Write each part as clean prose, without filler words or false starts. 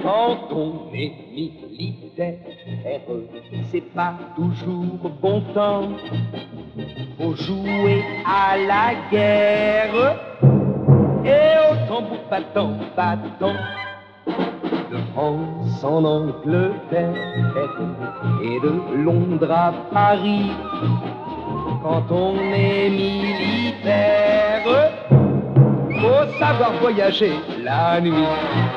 Quand on est militaire, c'est pas toujours bon temps. Faut jouer à la guerre et au tambour battant, battant. De France en Angleterre et de Londres à Paris. Quand on est militaire, faut savoir voyager la nuit.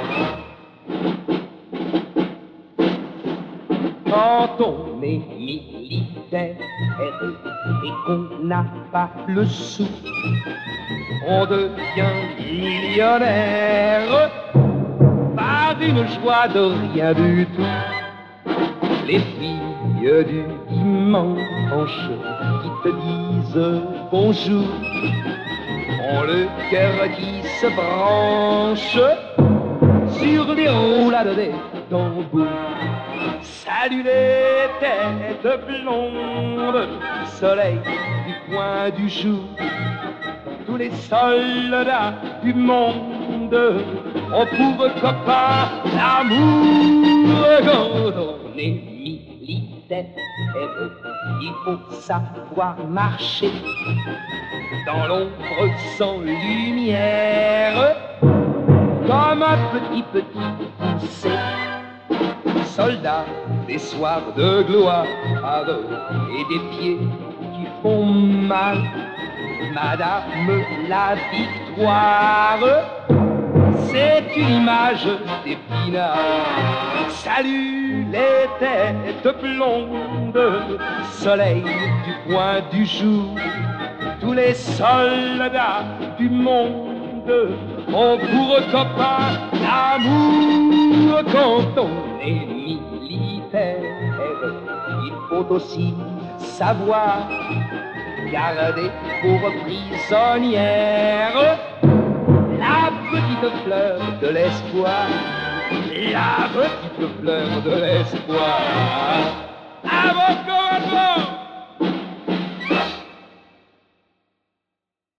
Quand on est militaire et qu'on n'a pas le sou, on devient millionnaire par une joie de rien du tout. Les filles du dimanche qui te disent bonjour ont le cœur qui se branche sur les roulades des tambours. Salut les têtes blondes, soleil du coin du jour. Tous les soldats du monde ont pour copain l'amour. Quand on est militaire, il faut savoir marcher dans l'ombre sans lumière, comme un petit poussé. Soldat des soirs de gloire et des pieds qui font mal. Madame la victoire, c'est une image d'épinard. Salut les têtes blondes, soleil du coin du jour. Tous les soldats du monde ont pour copain l'amour. Quand on est militaire, il faut aussi savoir garder pour prisonnière la petite fleur de l'espoir, la petite fleur de l'espoir. À vos commandes!